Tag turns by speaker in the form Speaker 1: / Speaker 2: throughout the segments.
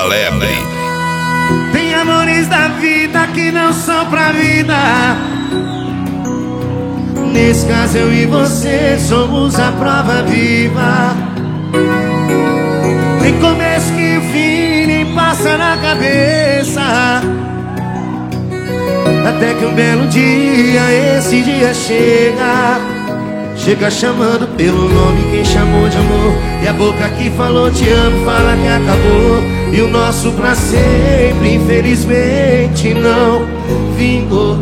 Speaker 1: Lebre.
Speaker 2: Tem amores da vida que não são pra vida. Nesse caso eu e você somos a prova viva. Tem começo que o fim nem passa na cabeça, até que um belo dia, esse dia chega. Chega chamando pelo nome quem chamou de amor. E a boca que falou te amo fala que acabou. E o nosso pra sempre infelizmente não vingou.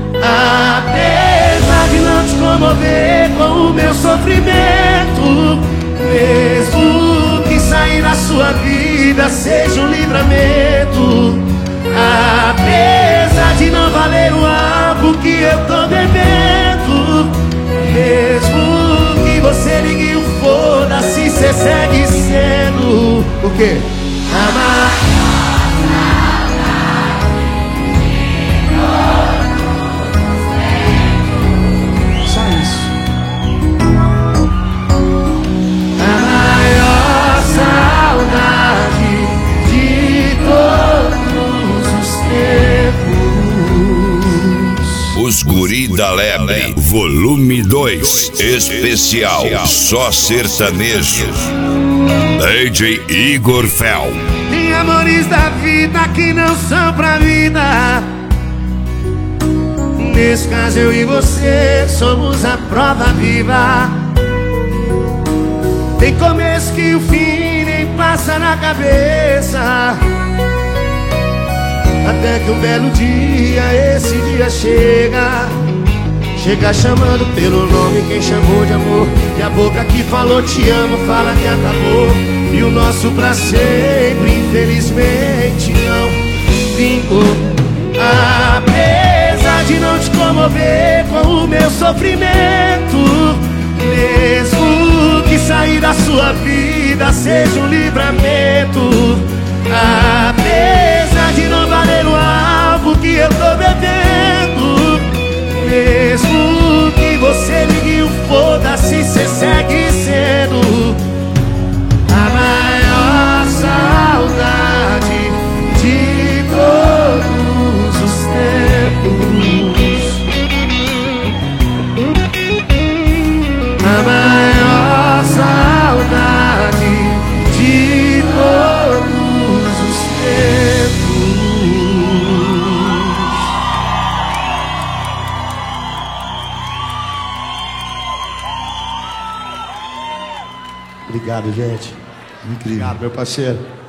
Speaker 2: Apesar de não te comover com o meu sofrimento, mesmo que sair da sua vida seja um livramento, apesar de não valer o álcool que eu tô bebendo, mesmo que você ligue o foda-se, cê segue sendo o quê? Amar. Só isso. A maior saudade de todos os tempos.
Speaker 1: Os Guri da Lebre, volume 2, especial, só sertanejo. DJ Igor Fel.
Speaker 2: Tem amores da vida que não são pra vida. Nesse caso eu e você somos a prova viva. Tem começo que o fim nem passa na cabeça, até que um belo dia, esse dia chega. Chega chamando pelo nome quem chamou de amor. E a boca que falou te amo fala que acabou. E o nosso pra sempre infelizmente não vingou. Apesar de não te comover com o meu sofrimento, mesmo que sair da sua vida seja um livramento, apesar de não valer o álcool que eu tô bebendo, mesmo que você ligue o foda-se, cê segue sendo a maior saudade de todos os tempos. A maior saudade de todos os tempos. Obrigado, gente.
Speaker 3: Incrível.
Speaker 2: Obrigado, meu parceiro.